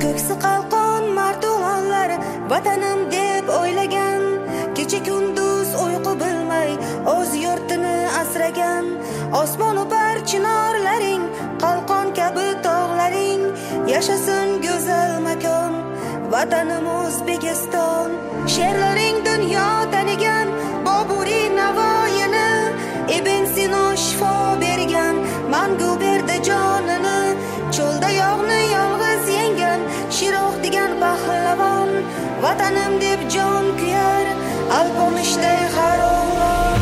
Ko'ksi qalqon mardonlar vatanim deb o'ylagan, kecha kunduz uyqu bilmay o'z yurtini asragan. Osmon upar chinorlaring, qalqon kabi tog'laring, yashasin go'zal makon vatanim O'zbekiston. She'rlaring dunyo tanigan Boburiy Navoiyni, Ibn Sino shifo bergan, mangu berdi jonini. Cho'lda yog'ni yolg'iz yengan Shiroq degan pahlavon, vatanim deb jon kuyar alpomishday har o'g'lon.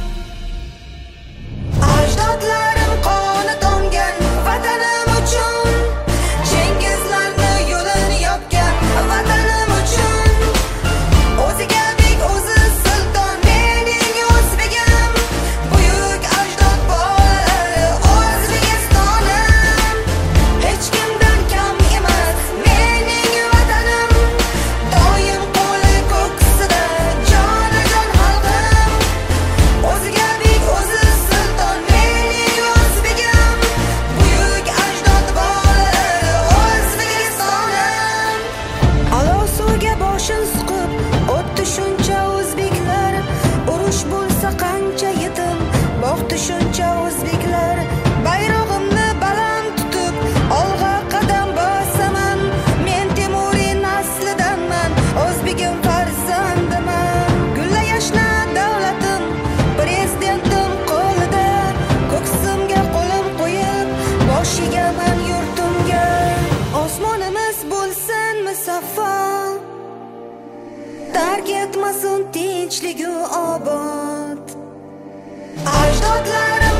Ajdodlarim qoni tomgan vatanim uchun, Chingizlarni yo'lini yopgan vatanim uchun. O'ziga bek o'zi sulton mening o'zbegim, buyuk ajdod bolalari O'zbekistonim. Hech kimdan kam emas mening vatanim, doim qo'li ko'ksida jonajon xalqim. O'ziga bek o'zi sulton mening o'zbegim, buyuk ajdod bolalari O'zbekistonim. Olov suvga boshin suqib o'tdi shuncha o'zbeklar, urush bo'lsa qancha yetim boqdi shuncha o'zbeklar. Bayrog'imni baland tutib olg'a qadam bosaman, men Temuriy naslidanman, o'zbegim farzandiman. Gulla yashna davlatim, prezidentim qo'lida, ko'ksimga qo'lim qo'yib bosh egaman yurtimga. Osmonimiz bo'lsin musaffo, tark etmasin tinchligu obod. Ajdodlarim